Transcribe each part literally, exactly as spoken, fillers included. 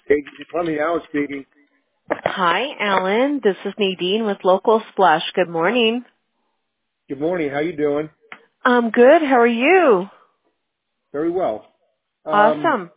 Hey, Plumbing Alan speaking. Hi, Alan. This is Nadine with Local Splash. Good morning. Good morning. How you doing? I'm good. How are you? Very well. Um, Awesome.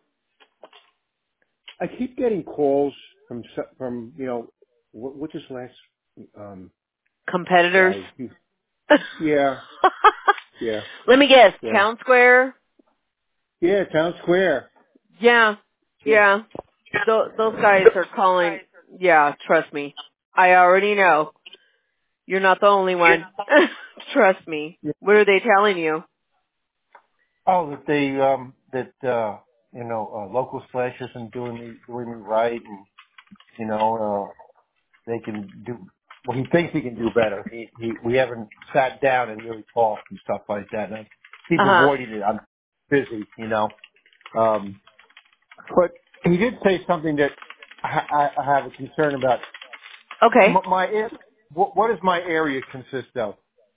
I keep getting calls from s- from you know what, what's his last um, Competitors. guy? He, yeah, yeah, Let me guess. yeah, Town Square? yeah. Town Square. Yeah. Yeah, Yeah. Th- those guys are calling. Yeah, trust me. I already know. You're not the only one. Trust me. yeah. What are they telling you? Oh, that they um that uh you know uh, local slash isn't doing me doing me right, and you know uh, they can do. Well, he thinks he can do better. He, he, we haven't sat down and really talked and stuff like that. And I keep Uh-huh. avoiding it. I'm busy, you know. Um, but he did say something that I, I I have a concern about. Okay. My, my ar- what, what does my area consist of?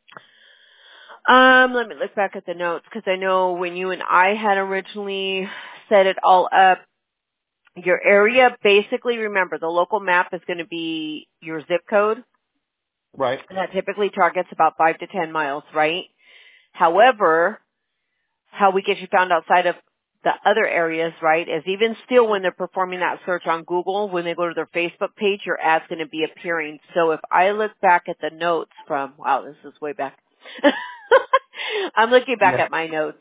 Um, let me look back at the notes because I know when you and I had originally set it all up, your area, basically, remember, the local map is going to be your zip code, Right. and that typically targets about five to ten miles, right? However, how we get you found outside of the other areas, right, is even still when they're performing that search on Google, when they go to their Facebook page, your ad's going to be appearing. So if I look back at the notes from, wow, this is way back. I'm looking back Yeah. at my notes.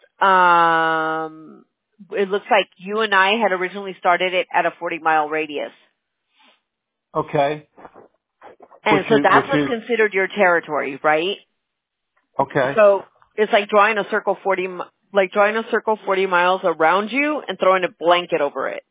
Um, it looks like you and I had originally started it at a forty mile radius. Okay. Which And so is which that's what's is considered your territory, right? okay. So it's like drawing a circle forty, mi- like drawing a circle forty miles around you and throwing a blanket over it.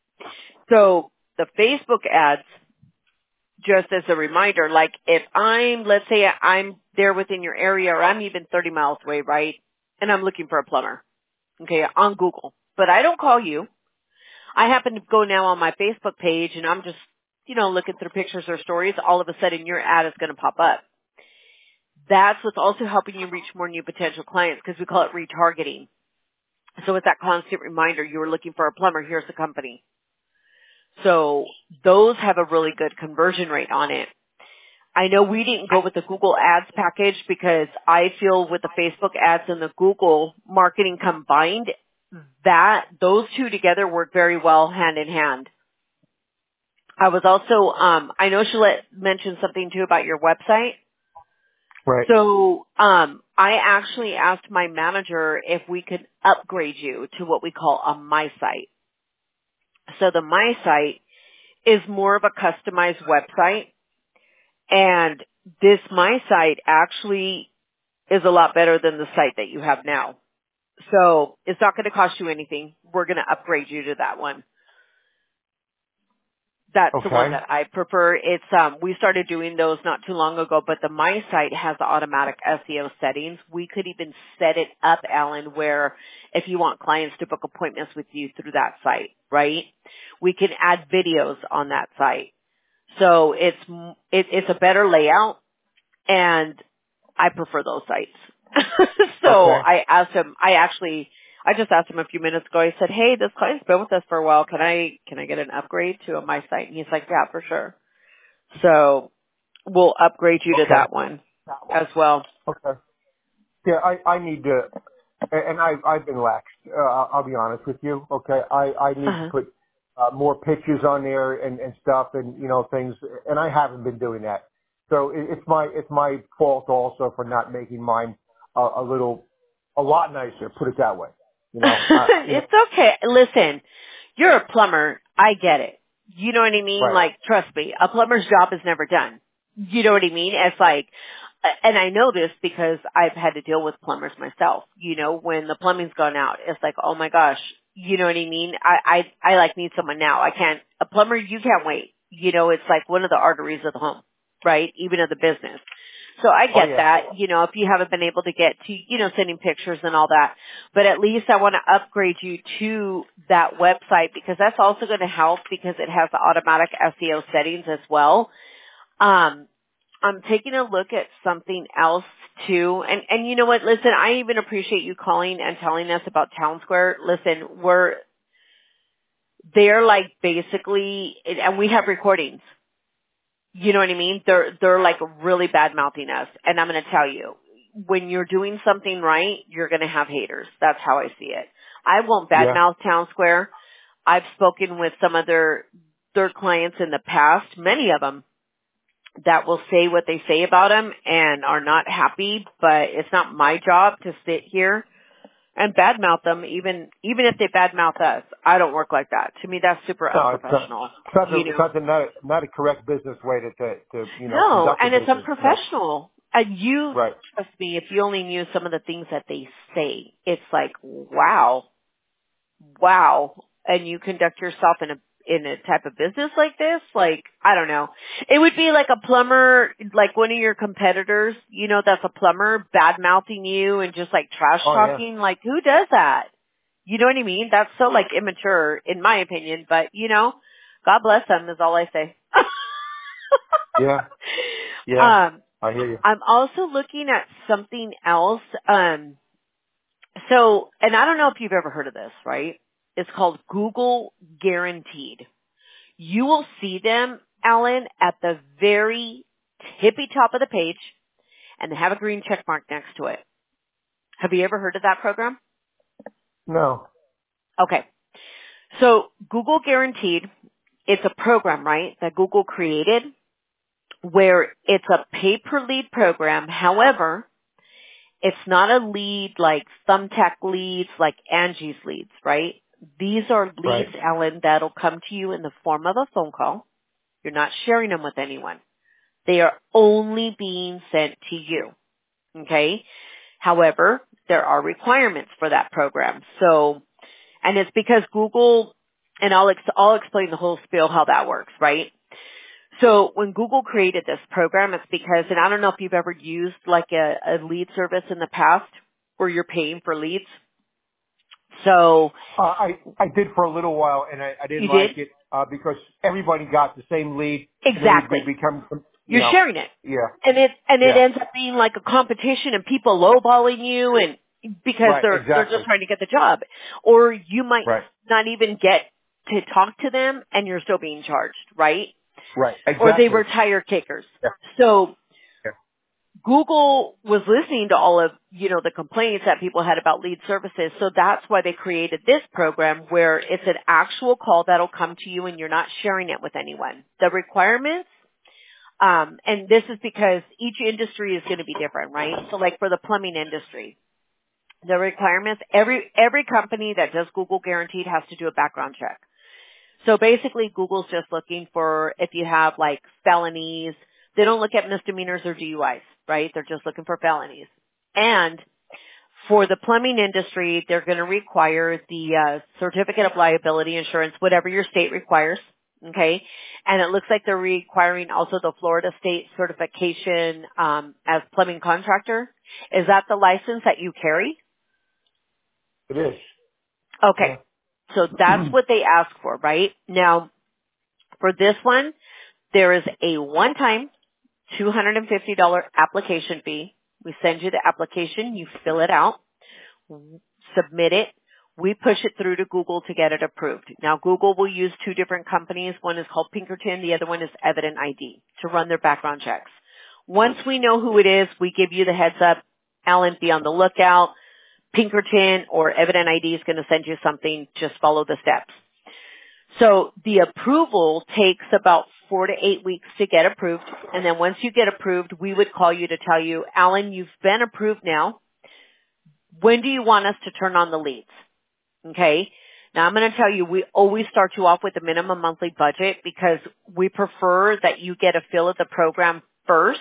So the Facebook ads, just as a reminder, like if I'm, let's say I'm there within your area or I'm even thirty miles away, right? And I'm looking for a plumber, okay, on Google. But I don't call you. I happen to go now on my Facebook page and I'm just, you know, looking through pictures or stories. All of a sudden your ad is going to pop up. That's what's also helping you reach more new potential clients because we call it retargeting. So it's that constant reminder, you were looking for a plumber, here's the company. So those have a really good conversion rate on it. I know we didn't go with the Google Ads package because I feel with the Facebook ads and the Google marketing combined, that those two together work very well hand in hand. I was also, um, I know Shalette mentioned something too about your website. Right. So um, I actually asked my manager if we could upgrade you to what we call a My Site. So the My Site is more of a customized website, and this My Site actually is a lot better than the site that you have now. So it's not going to cost you anything. We're going to upgrade you to that one. That's the one Okay. that I prefer. It's um we started doing those not too long ago, but the My Site has the automatic S E O settings. We could even set it up, Alan, where if you want clients to book appointments with you through that site, right? We can add videos on that site. So it's m- it, it's a better layout, and I prefer those sites. So Okay. I asked him. I actually, I just asked him a few minutes ago. I said, "Hey, this client's been with us for a while. Can I can I get an upgrade to a My Site?" And he's like, "Yeah, for sure." So we'll upgrade you to Okay. that one as well. Okay. Yeah, I, I need to, and I, I've been lax. Uh, I'll I'll be honest with you. Okay, I, I need to Uh-huh. put uh, more pictures on there and, and stuff, and you know things, and I haven't been doing that. So it, it's my it's my fault also for not making mine a, a little, a lot nicer. Put it that way. You know, I, you know, It's okay. Listen, you're a plumber. I get it. You know what I mean? right. Like, trust me, a plumber's job is never done. You know what I mean? It's like, and I know this because I've had to deal with plumbers myself. You know, when the plumbing's gone out, it's like, oh my gosh, you know what I mean? I, I, I like need someone now. I can't, a plumber, you can't wait. You know, it's like one of the arteries of the home, right? Even of the business. So I Oh get yeah. that, you know, if you haven't been able to get to, you know, sending pictures and all that. But at least I want to upgrade you to that website because that's also going to help because it has the automatic S E O settings as well. Um, I'm taking a look at something else too. And, and you know what? Listen, I even appreciate you calling and telling us about Town Square. Listen, we're, they're like basically, and we have recordings. You know what I mean? They're, they're like really bad mouthing us. And I'm going to tell you, when you're doing something right, you're going to have haters. That's how I see it. I won't Yeah. badmouth Town Square. I've spoken with some of their, their clients in the past, many of them, that will say what they say about them and are not happy, but it's not my job to sit here and badmouth them, even, even if they badmouth us. I don't work like that. To me, that's super No, it's not. unprofessional. It's not, the, You it's know? not, the, not, a, not a correct business way to, to, to you know, No, conduct a and it's business. No. unprofessional. And you, Right. trust me, if you only knew some of the things that they say, it's like, wow, wow. And you conduct yourself in a, in a type of business like this, like, I don't know. It would be like a plumber, like one of your competitors, you know, that's a plumber, bad mouthing you and just like trash Oh, yeah. talking. Like, who does that? You know what I mean? That's so like immature, in my opinion, but you know, God bless them is all I say. Yeah. Yeah. um, I hear you. I'm also looking at something else. Um, so, and I don't know if you've ever heard of this, right? It's called Google Guaranteed. You will see them, Alan, at the very tippy top of the page, and they have a green check mark next to it. Have you ever heard of that program? No. Okay. So Google Guaranteed, it's a program, right, that Google created where it's a pay-per-lead program. However, it's not a lead like Thumbtack leads, like Angie's leads, right? These are Right. leads, Alan, that'll come to you in the form of a phone call. You're not sharing them with anyone. They are only being sent to you. Okay? However, there are requirements for that program. So, and it's because Google, and I'll, ex- I'll explain the whole spiel how that works, right? So when Google created this program, it's because, and I don't know if you've ever used like a, a lead service in the past where you're paying for leads. So Uh, I, I did for a little while, and I, I didn't you did? like it uh, because everybody got the same lead. And then Exactly. they become, you You're know, sharing it. yeah, And it, and it yeah, ends up being like a competition and people lowballing you and because right, they're, they're exactly, just trying to get the job. Or you might right, not even get to talk to them and you're still being charged, right? right, Or they exactly, were tire kickers. yeah, So yeah, Google was listening to all of, you know, the complaints that people had about lead services. So that's why they created this program where it's an actual call that'll come to you and you're not sharing it with anyone. The requirements, um, and this is because each industry is going to be different, right? So like for the plumbing industry, the requirements, every, every company that does Google Guaranteed has to do a background check. So basically Google's just looking for if you have like felonies. They don't look at misdemeanors or D U Is, right? They're just looking for felonies. And for the plumbing industry, they're going to require the uh, certificate of liability insurance, whatever your state requires. Okay. And it looks like they're requiring also the Florida state certification um, as plumbing contractor. Is that the license that you carry? it is, Okay. yeah, So that's what they ask for, right? Now, for this one, there is a one-time two hundred fifty dollars application fee. We send you the application, you fill it out, submit it. We push it through to Google to get it approved. Now, Google will use two different companies. One is called Pinkerton. The other one is Evident I D to run their background checks. Once we know who it is, we give you the heads up. Alan, be on the lookout. Pinkerton or Evident I D is going to send you something. Just follow the steps. So the approval takes about four to eight weeks to get approved. And then once you get approved, we would call you to tell you, Alan, you've been approved now. When do you want us to turn on the leads? Okay. Now I'm going to tell you, we always start you off with a minimum monthly budget because we prefer that you get a feel of the program first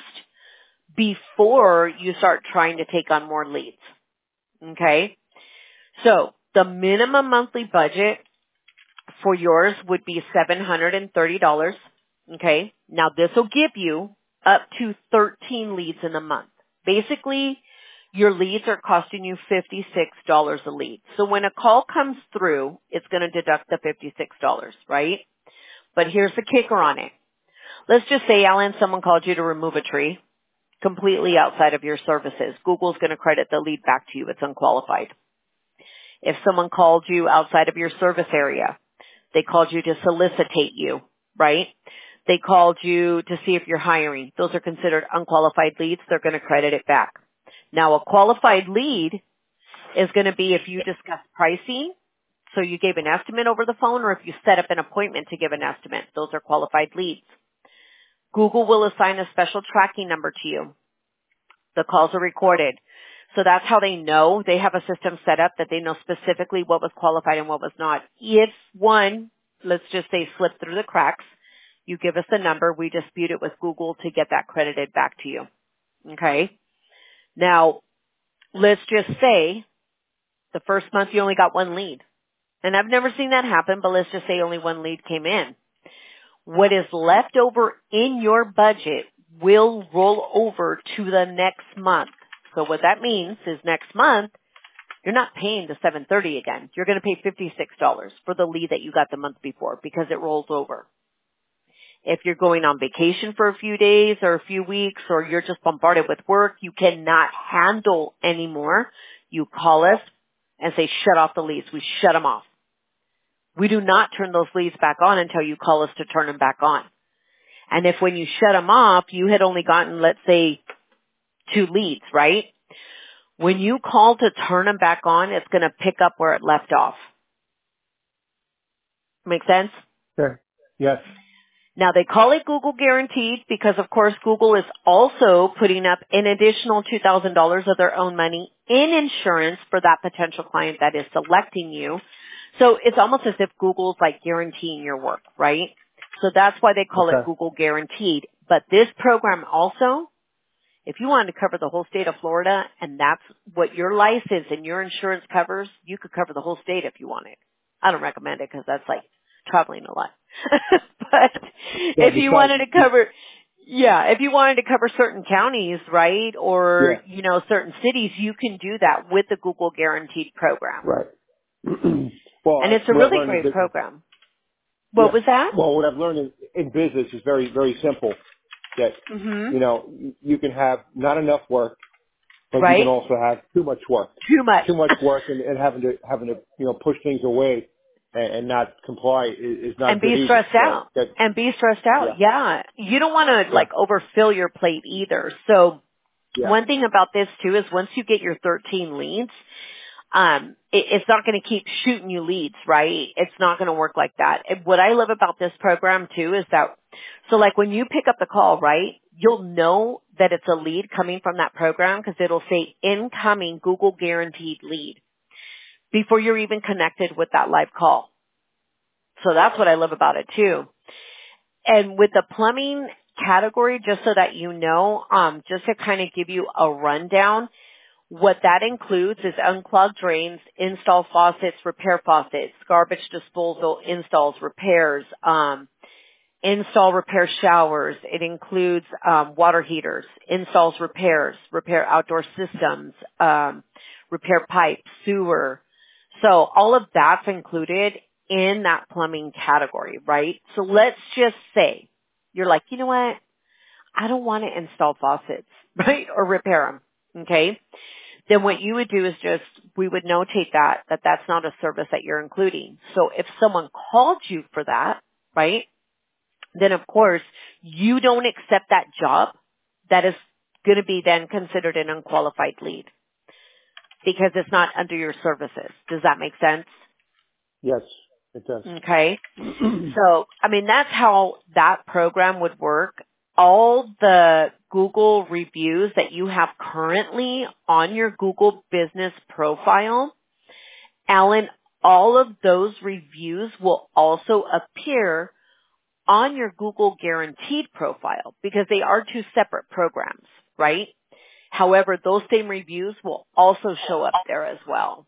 before you start trying to take on more leads. Okay. So the minimum monthly budget for yours would be seven hundred thirty dollars. Okay. Now this will give you up to thirteen leads in a month. Basically, your leads are costing you fifty-six dollars a lead. So when a call comes through, it's going to deduct the fifty-six dollars, right? But here's the kicker on it. Let's just say, Alan, someone called you to remove a tree completely outside of your services. Google's going to credit the lead back to you. It's unqualified. If someone called you outside of your service area, They called you to solicitate you, right? They called you to see if you're hiring. Those are considered unqualified leads. They're going to credit it back. Now, a qualified lead is going to be if you discuss pricing, so you gave an estimate over the phone, or if you set up an appointment to give an estimate. Those are qualified leads. Google will assign a special tracking number to you. The calls are recorded. So that's how they know. They have a system set up that they know specifically what was qualified and what was not. If one, let's just say, slipped through the cracks, you give us the number, we dispute it with Google to get that credited back to you. Okay? Now, let's just say the first month you only got one lead. And I've never seen that happen, but let's just say only one lead came in. What is left over in your budget will roll over to the next month. So what that means is next month, you're not paying the seven hundred thirty dollars again. You're going to pay fifty-six dollars for the lead that you got the month before because it rolls over. If you're going on vacation for a few days or a few weeks, or you're just bombarded with work, you cannot handle anymore, you call us and say, shut off the leads. We shut them off. We do not turn those leads back on until you call us to turn them back on. And if when you shut them off, you had only gotten, let's say, two leads, right? When you call to turn them back on, it's going to pick up where it left off. Make sense? Sure. Yes. Now, they call it Google Guaranteed because, of course, Google is also putting up an additional two thousand dollars of their own money in insurance for that potential client that is selecting you. So it's almost as if Google's like guaranteeing your work, right? So that's why they call Okay. it Google Guaranteed. But this program also, if you wanted to cover the whole state of Florida and that's what your license and your insurance covers, you could cover the whole state if you wanted. I don't recommend it because that's like traveling a lot. But Yeah, if you besides- wanted to cover, yeah, if you wanted to cover certain counties, right, or, Yeah. you know, certain cities, you can do that with the Google Guaranteed program. Right. Well, And it's a what I've really learned in great business- program. What yeah. was that? Well, what I've learned in, in business is very, very simple. That, Mm-hmm. you know, you can have not enough work, but you Right? can also have too much work. Too much. Too much work and, and having to, having to, you know, push things away and, and not comply is, is not And good be either. stressed So out. that, And be stressed out. Yeah. You don't want to Yeah. like overfill your plate either. So yeah. one thing about this too is once you get your thirteen leads, um, it, it's not going to keep shooting you leads, right? It's not going to work like that. And what I love about this program too is that, so like when you pick up the call, right, you'll know that it's a lead coming from that program because it'll say incoming Google Guaranteed lead before you're even connected with that live call. So that's what I love about it too. And with the plumbing category, just so that you know, um, just to kind of give you a rundown, what that includes is unclog drains, install faucets, repair faucets, garbage disposal installs, repairs, um, install repair showers. It includes um, water heaters, installs repairs, repair outdoor systems, um, repair pipes, sewer. So all of that's included in that plumbing category, right? So let's just say you're like, you know what? I don't want to install faucets, right? Or repair them. Okay. Then what you would do is just, we would notate that, that that's not a service that you're including. So if someone called you for that, right, then of course you don't accept that job. That is going to be then considered an unqualified lead because it's not under your services. Does that make sense? Yes, it does. Okay. So, I mean, that's how that program would work. All the Google reviews that you have currently on your Google business profile, Alan, all of those reviews will also appear on your Google Guaranteed profile because they are two separate programs, right? However, those same reviews will also show up there as well.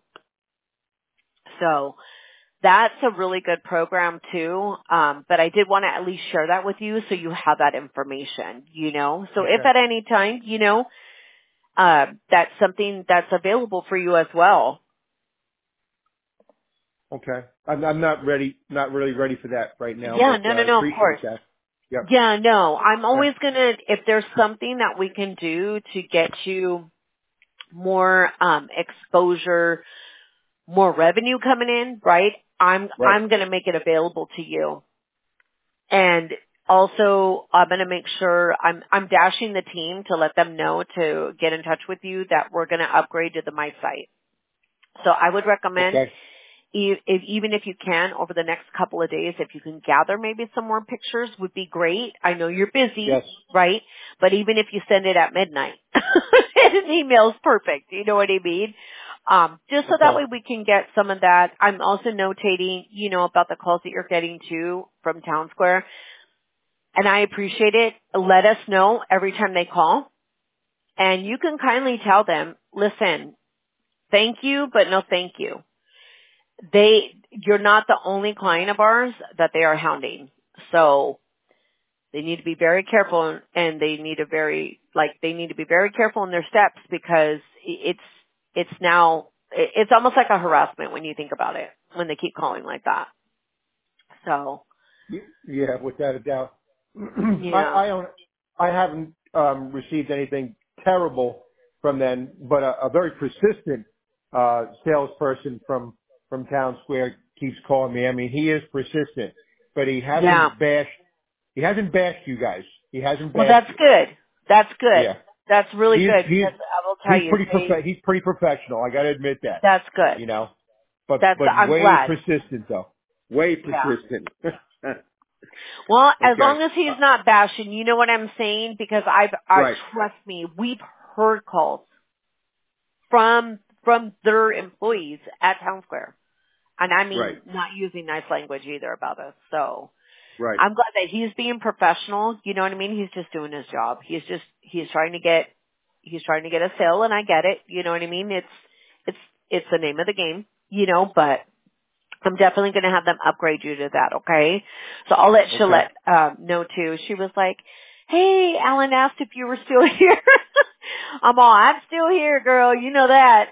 So that's a really good program too. Um, but I did want to at least share that with you so you have that information, you know. So if Okay. at any time, you know, uh, that's something that's available for you as well. Okay. I'm, I'm not ready, not really ready for that right now, Yeah, but no, uh, no, I no, of appreciate course. that. Yep. Yeah, no, I'm Okay. always going to, if there's something that we can do to get you more um, exposure, more revenue coming in, right? I'm Right. I'm going to make it available to you. And also, I'm going to make sure I'm I'm dashing the team to let them know to get in touch with you that we're going to upgrade to the My Site. So I would recommend, Okay. e- if, even if you can, over the next couple of days, if you can gather maybe some more pictures, would be great. I know you're busy, Yes. right? But even if you send it at midnight, an email's perfect. You know what I mean? Um, just so that Okay. way we can get some of that. I'm also notating, you know, about the calls that you're getting too from Town Square. And I appreciate it. Let us know every time they call. And you can kindly tell them, listen, thank you, but no thank you. They, you're not the only client of ours that they are hounding. So they need to be very careful, and they need to very, like, they need to be very careful in their steps, because it's, it's now, it's almost like a harassment when you think about it, when they keep calling like that. So, Yeah, without a doubt. I, yeah. I don't, I haven't um, received anything terrible from them, but a, a very persistent uh, salesperson from from Town Square keeps calling me. I mean, he is persistent, but he Yeah. hasn't bashed. He hasn't bashed you guys. He hasn't Well, bashed that's you. good. That's good. Yeah, That's really he's good, he's because I will tell he's you, pretty they, prof- he's pretty professional. I got to admit that. that's good. You know, but That's, but I'm way glad. persistent though. Way Yeah. persistent. Well, as Okay. long as he's Uh, not bashing, you know what I'm saying? Because I've, I right. trust me, we've heard calls from, from their employees at Town Square. And I Right. mean, not using nice language either about us. So Right. I'm glad that he's being professional. You know what I mean? He's just doing his job. He's just, he's trying to get, he's trying to get a sale, and I get it. You know what I mean? It's, it's, it's the name of the game, you know, but I'm definitely going to have them upgrade you to that, okay? So I'll let Okay. Shalette um, know too. She was like, hey, Alan asked if you were still here. I'm all, I'm still here, girl. You know that.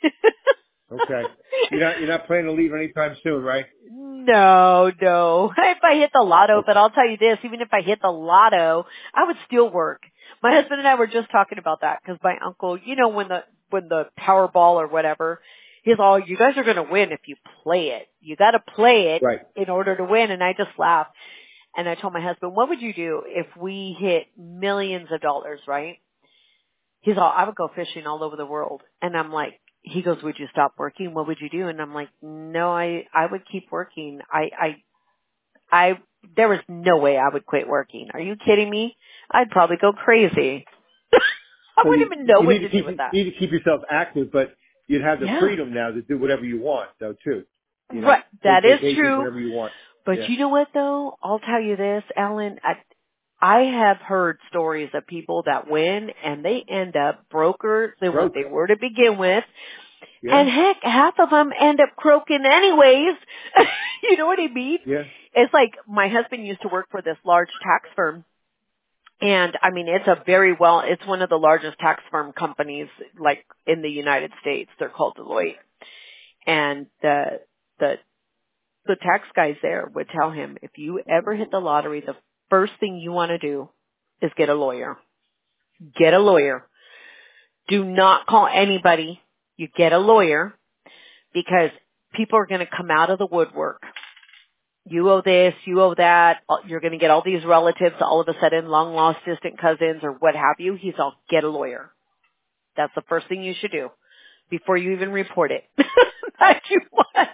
Okay. You're not you're not planning to leave anytime soon, right? No, no. If I hit the lotto, but Okay. I'll tell you this, even if I hit the lotto, I would still work. My husband and I were just talking about that, because my uncle, you know, when the, when the Powerball or whatever, he's all, you guys are going to win if you play it. You got to play it Right. in order to win. And I just laughed. And I told my husband, what would you do if we hit millions of dollars, right? He's all, I would go fishing all over the world. And I'm like, he goes, would you stop working? What would you do? And I'm like, no, I, I would keep working. I, I, I, there was no way I would quit working. Are you kidding me? I'd probably go crazy. I Well, wouldn't you even know you what need to to do keep with you that. need to keep yourself active, but you'd have the Yeah. freedom now to do whatever you want, though, too. You know, Right. take That is vacations true. whenever you want. But Yeah. you know what though? I'll tell you this, Alan. I, I have heard stories of people that win and they end up broker than what Broke. they were to begin with. Yeah. And heck, half of them end up croaking anyways. You know what I mean? Yeah. It's like my husband used to work for this large tax firm. And I mean, it's a very well, it's one of the largest tax firm companies like in the United States. They're called Deloitte. And the, the, the tax guys there would tell him, if you ever hit the lottery, the first thing you want to do is get a lawyer. Get a lawyer. Do not call anybody. You get a lawyer, because people are going to come out of the woodwork. You owe this, you owe that. You're going to get all these relatives all of a sudden, long lost distant cousins or what have you. He's all, get a lawyer. That's the first thing you should do before you even report it. That you want.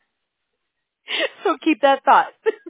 So keep that thought.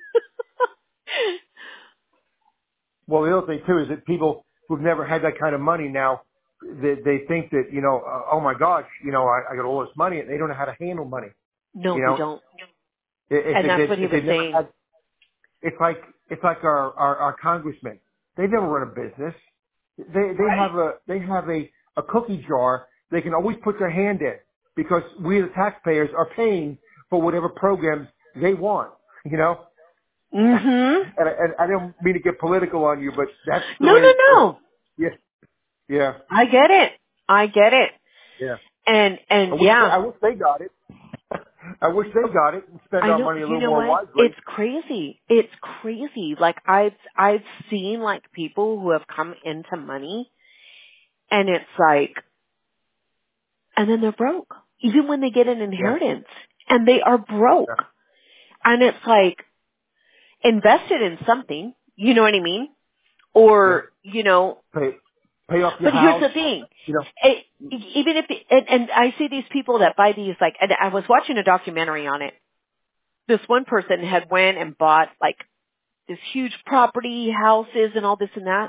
Well, the other thing too is that people who've never had that kind of money now, they, they think that, you know, uh, oh my gosh, you know, I, I got all this money, and they don't know how to handle money. No, You they know, don't. if, And if, that's if, what he if was they've never saying. had, it's like it's like our, our our congressmen. They never run a business. They they Right. have a they have a a cookie jar. They can always put their hand in, because we the taxpayers are paying for whatever programs they want. You know. Mm-hmm. And I, and I don't mean to get political on you, but that's the No, way. no, It's, no. yeah, yeah, I get it. I get it. yeah. And, I and wish they, yeah, I wish they got it. I wish they got it and spend I our know, money a you little know more what? wisely. It's crazy. It's crazy. Like I've, I've seen like people who have come into money and it's like, and then they're broke. Even when they get an Yeah, inheritance and they are broke. yeah, And it's like, invested in something, you know what I mean? Yeah. Or, you know, Pay pay off your but here's house. the thing. You know. It, even if, and, and I see these people that buy these, like, and I was watching a documentary on it. This one person had went and bought, like, this huge property, houses, and all this and that.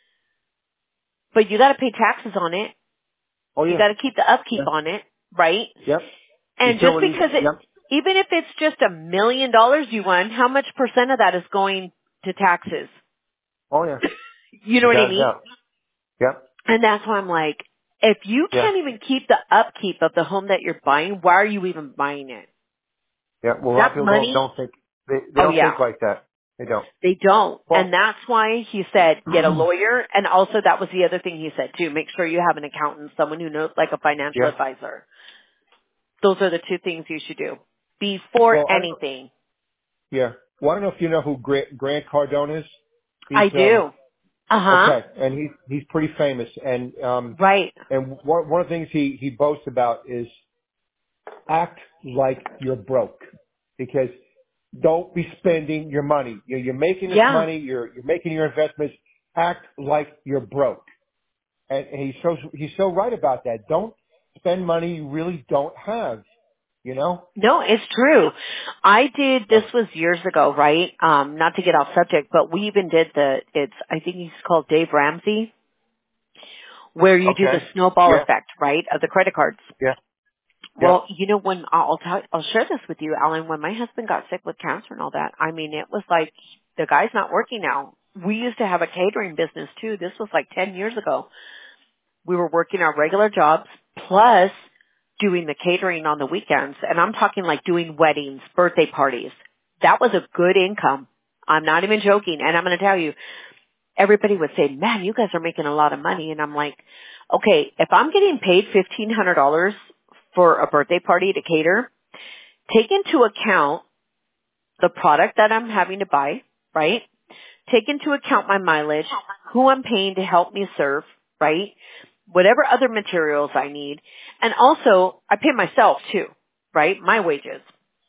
But you got to pay taxes on it. Oh You yeah. got to keep the upkeep Yeah. on it, right? Yep. And just Utilities. because it, Yep. even if it's just a million dollars you won, how much percent of that is going to taxes? Oh yeah. You know what I Without a mean? doubt. Yep. And that's why I'm like, if you Yeah. can't even keep the upkeep of the home that you're buying, why are you even buying it? Yeah. Well, a lot of That people don't money? don't think they they Oh don't think yeah, like that. They don't. they don't. And Well. that's why he said get a lawyer. And also that was the other thing he said too. Make sure you have an accountant, someone who knows, like a financial Yeah. advisor. Those are the two things you should do before Well, I don't. anything. Yeah. Well, I don't know if you know who Grant, Grant Cardone is. He's I um do. Uh huh. okay, and he's he's pretty famous, and um Right. and one one of the things he he boasts about is act like you're broke, because don't be spending your money. You're, you're making this Yeah. money. You're you're making your investments. Act like you're broke, and, and he's so he's so right about that. Don't spend money you really don't have. You know. No, it's true. I did, this Yeah. was years ago, right? Um, not to get off subject, but we even did the, it's, I think he's called Dave Ramsey, where you do the Okay. snowball Yeah. effect, right, of the credit cards. Yeah. Yeah. Well, you know, when, I'll tell, I'll share this with you, Alan, when my husband got sick with cancer and all that, I mean, it was like, the guy's not working now. We used to have a catering business too. This was like ten years ago. We were working our regular jobs plus doing the catering on the weekends. And I'm talking like doing weddings, birthday parties. That was a good income. I'm not even joking. And I'm going to tell you, everybody would say, man, you guys are making a lot of money. And I'm like, okay, if I'm getting paid fifteen hundred dollars for a birthday party to cater, take into account the product that I'm having to buy, right? Take into account my mileage, who I'm paying to help me serve, right? Whatever other materials I need. And also, I pay myself too, right? My wages.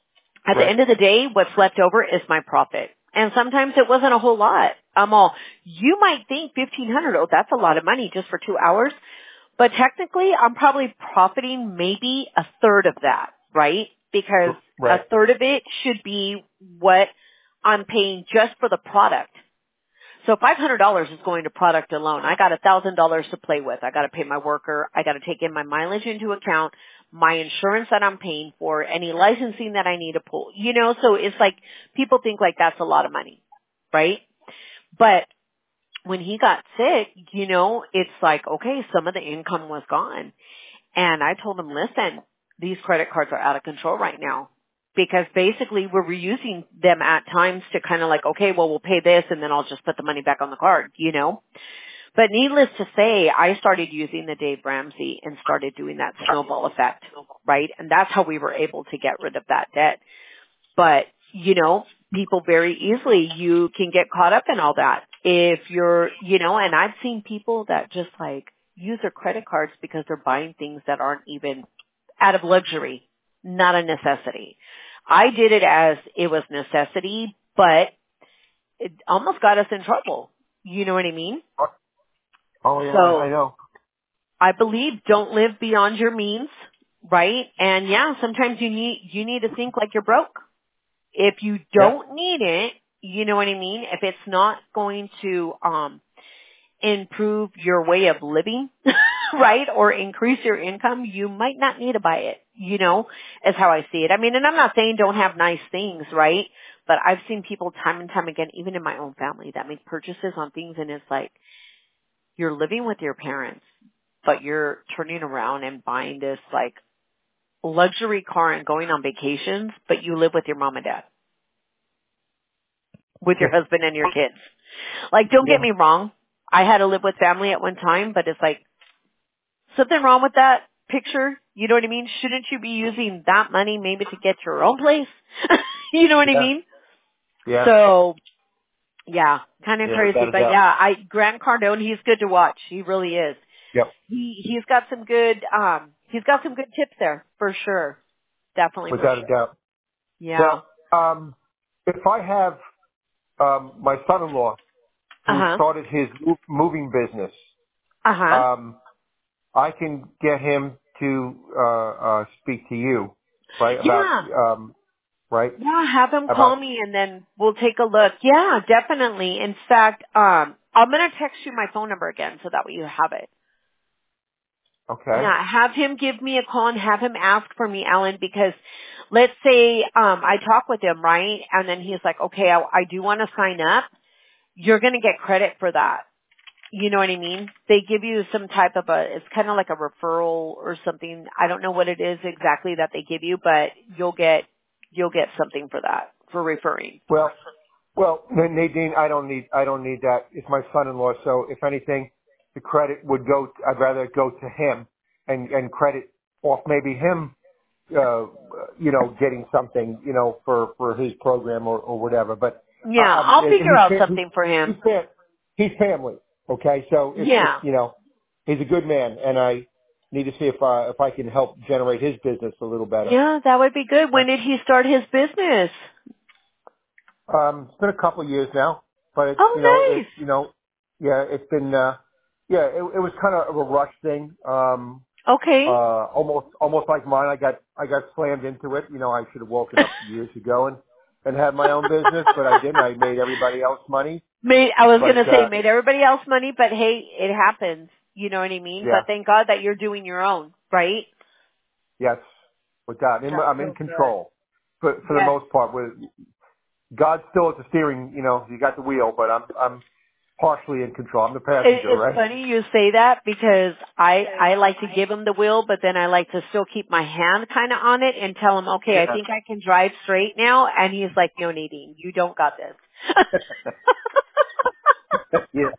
At the Right. end of the day, what's left over is my profit. And sometimes it wasn't a whole lot. I'm all, you might think fifteen hundred dollars, oh, that's a lot of money just for two hours. But technically, I'm probably profiting maybe a third of that, right? Because a Right. third of it should be what I'm paying just for the product. So five hundred dollars is going to product alone. I got one thousand dollars to play with. I got to pay my worker. I got to take in my mileage into account, my insurance that I'm paying for, any licensing that I need to pull. You know, so it's like people think like that's a lot of money, right? But when he got sick, you know, it's like, okay, some of the income was gone. And I told him, listen, these credit cards are out of control right now. Because basically we were using them at times to kind of like, okay, well, we'll pay this and then I'll just put the money back on the card, you know? But needless to say, I started using the Dave Ramsey and started doing that snowball effect, right? And that's how we were able to get rid of that debt. But, you know, people very easily, you can get caught up in all that. If you're, you know, and I've seen people that just like use their credit cards because they're buying things that aren't even out of luxury, not a necessity. I did it as it was necessity, but it almost got us in trouble. You know what I mean? Oh yeah, I, I So know. I believe don't live beyond your means, right? And yeah, sometimes you need, you need to think like you're broke. If you Yeah. don't need it, you know what I mean? If it's not going to, um, improve your way of living, right? Or increase your income, you might not need to buy it, you know, is how I see it. I mean, and I'm not saying don't have nice things, right? But I've seen people time and time again, even in my own family, that make purchases on things and it's like, you're living with your parents, but you're turning around and buying this like luxury car and going on vacations, but you live with your mom and dad, with your husband and your kids. Like, don't get Yeah. me wrong. I had to live with family at one time, but it's like, something wrong with that picture? You know what I mean? Shouldn't you be using that money maybe to get your own place? You know what I Yeah. mean? Yeah. So, yeah, kind of Yeah. crazy. Without a But doubt. yeah, I, Grant Cardone, he's good to watch. He really is. Yep. He, he's got some good, um, he's got some good tips there, for sure. Definitely for Without a sure. doubt. Yeah. Well, Um, if I have um, my son-in-law who Uh-huh. started his mo- moving business, Uh-huh. um, I can get him to uh, uh, speak to you, right? About Yeah. um, right Yeah, have him call about me and then we'll take a look. Yeah, definitely. In fact, um, I'm going to text you my phone number again so that way you have it. okay. Yeah, have him give me a call and have him ask for me, Alan, because let's say um I talk with him, right? And then he's like, okay, I, I do want to sign up. You're going to get credit for that. You know what I mean? They give you some type of a, it's kind of like a referral or something. I don't know what it is exactly that they give you, but you'll get, you'll get something for that, for referring. Well, well, Nadine, I don't need I don't need that. It's my son-in-law, so if anything, the credit would go. I'd rather it go to him and and credit off maybe him uh, you know, getting something, you know, for, for his program or, or whatever. But, uh, Yeah, um, I'll and figure he's, out fa- he, something for him. he's, fam- he's family. Okay. So if, if, Yeah. you know, he's a good man and I need to see if, uh, if I can help generate his business a little better. Yeah, that would be good. When did he start his business? Um, it's been a couple of years now, but it's, you know, Oh, it's, nice. you know, yeah, it's been, uh, yeah, it, it was kind of a rush thing. Um, Okay. uh, almost, almost like mine. I got, I got slammed into it. You know, I should have woken up years ago and, and had my own business, but I didn't. I made everybody else money. made, I was going But, to say uh, made everybody else money, but hey, it happens. You know what I mean? yeah, But thank God that you're doing your own, right? yes, with that, I'm in, That's I'm in so good. control for, for the Yes. most part. With God's still at the steering, you know, you got the wheel, but I'm, I'm partially in control. I'm the It, passenger, it's right? funny you say that because I I like to give him the wheel, but then I like to still keep my hand kind of on it and tell him, okay, I Yeah. think I can drive straight now. And he's like, no, Nadine, you don't got this. yeah.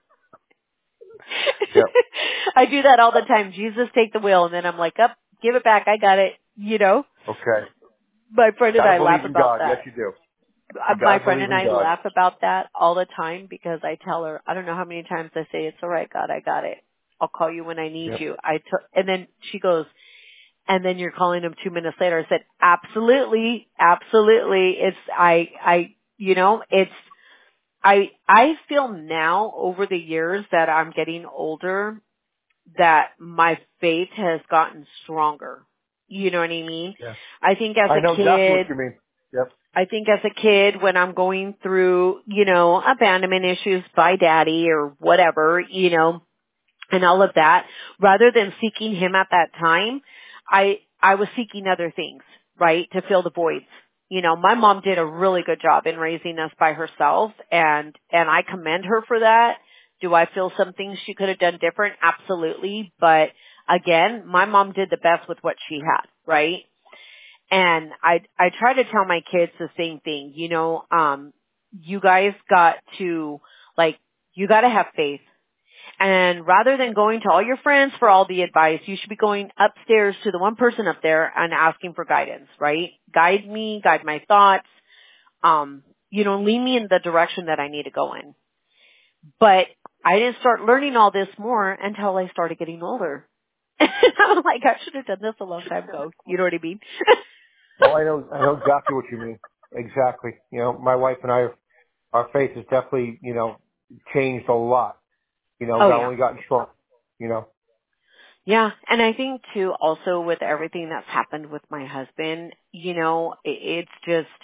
Yep. I do that all the time. Jesus, take the wheel, and then I'm like, up, give it back. I got it. You know, Okay. my friend and Gotta I laugh believe in about God. Yes, that. you do. Uh, You My gotta friend believe and in I God. laugh about that all the time because I tell her, I don't know how many times I say, it's all right, God, I got it. I'll call you when I need Yep. you. I took, and then she goes, and then you're calling him two minutes later. I said, absolutely, absolutely. It's, I, I, you know, it's, I, I feel now over the years that I'm getting older that my faith has gotten stronger. You know what I mean? Yeah. I think as I a know exactly what kid, you mean. Yep. I think as a kid when I'm going through, you know, abandonment issues by daddy or whatever, you know, and all of that, rather than seeking him at that time, I, I was seeking other things, right, to fill the voids. You know, my mom did a really good job in raising us by herself and, and I commend her for that. Do I feel some things she could have done different? Absolutely. But again, my mom did the best with what she had, right? And I, I try to tell my kids the same thing, you know, um, you guys got to, like, you gotta have faith. And rather than going to all your friends for all the advice, you should be going upstairs to the one person up there and asking for guidance, right? Guide me, guide my thoughts, um, you know, lead me in the direction that I need to go in. But I didn't start learning all this more until I started getting older. I'm like, I should have done this a long time ago. You know what I mean? Oh, I know. I know exactly what you mean. Exactly. You know, my wife and I, our faith has definitely, you know, changed a lot. You know, Oh not yeah. only gotten strong. You know. Yeah, and I think too also with everything that's happened with my husband, you know, it, it's just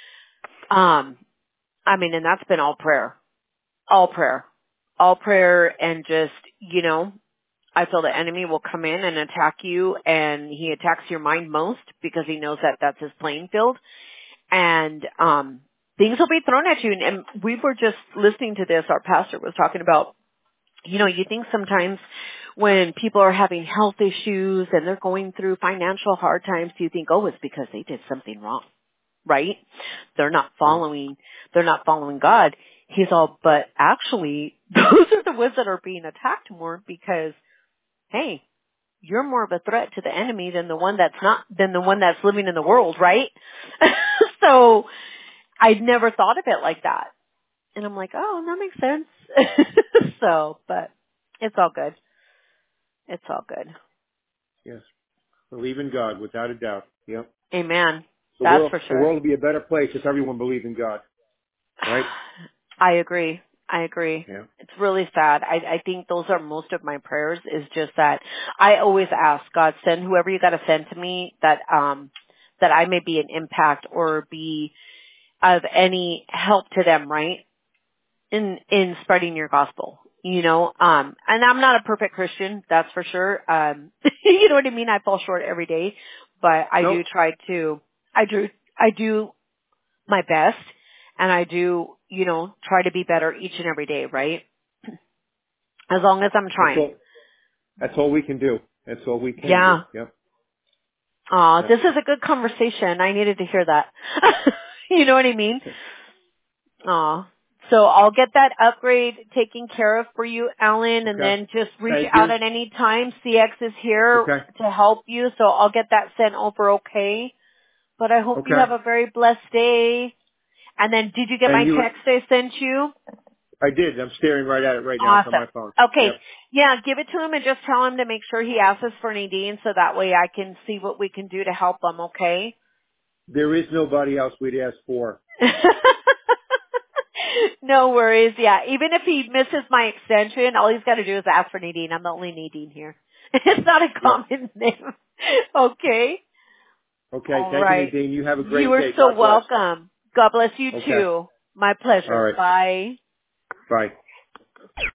um I mean, and that's been all prayer. All prayer. All prayer and just, you know, I feel the enemy will come in and attack you and he attacks your mind most because he knows that that's his playing field and um things will be thrown at you and, and we were just listening to this, our pastor was talking about, you know, you think sometimes when people are having health issues and they're going through financial hard times, you think, oh, it's because they did something wrong, right? They're not Right. following, they're not following God. He's all, but actually, those are the ones that are being attacked more because, hey, you're more of a threat to the enemy than the one that's not, than the one that's living in the world, right? So I'd never thought of it like that. And I'm like, oh, that makes sense. So, but it's all good. It's all good. Yes. Believe in God, without a doubt. Yep. Amen. The That's world, for the sure. world would be a better place if everyone believed in God, right? I agree. I agree. Yeah. It's really sad. I, I think those are most of my prayers is just that I always ask God, send whoever you got to send to me that, um, that I may be an impact or be of any help to them, right? In, in spreading your gospel, you know, um, and I'm not a perfect Christian, that's for sure. Um, you know what I mean? I fall short every day, but I Nope. do try to, I do, I do my best and I do, you know, try to be better each and every day, right? As long as I'm That's trying. all. That's all we can do. That's all we can do. Yeah. Yep. Aw, Yep. this is a good conversation. I needed to hear that. You know what I mean? Aw. So I'll get that upgrade taken care of for you, Alan, and Okay. then just reach Thank out you. at any time. C X is here Okay. to help you, so I'll get that sent over, okay? But I hope you Okay. have a very blessed day. And then did you get my And you, text I sent you? I did. I'm staring right at it right now. It's on my Awesome. phone. Okay. Yep. Yeah, give it to him and just tell him to make sure he asks us for Nadine so that way I can see what we can do to help him, okay? There is nobody else we'd ask for. No worries. Yeah, even if he misses my extension, all he's got to do is ask for Nadine. I'm the only Nadine here. It's not a Yep. common name. Okay. Okay. All Thank you, right. Nadine. You have a You great are day. so God bless. welcome. God bless you Okay. too. My All pleasure. right. Bye. Bye.